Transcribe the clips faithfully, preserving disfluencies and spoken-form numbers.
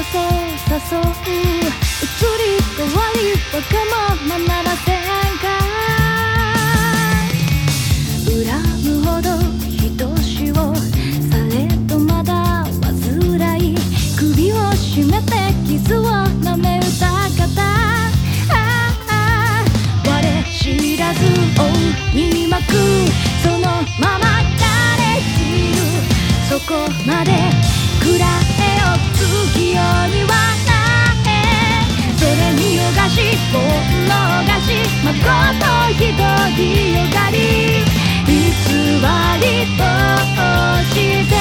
そう誘う移り変わりわがままならせんか恨むほど人しをされどまだ煩い首を絞めて傷を舐め歌方ああ我知らず追うに巻くそのまま枯れ散るそこまでくらえよ月夜にはないそれ見よがしぼんのがしまことひどりよがり偽りとして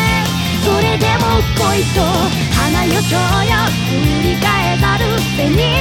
それでも恋と花よ蝶よ繰り返さる背に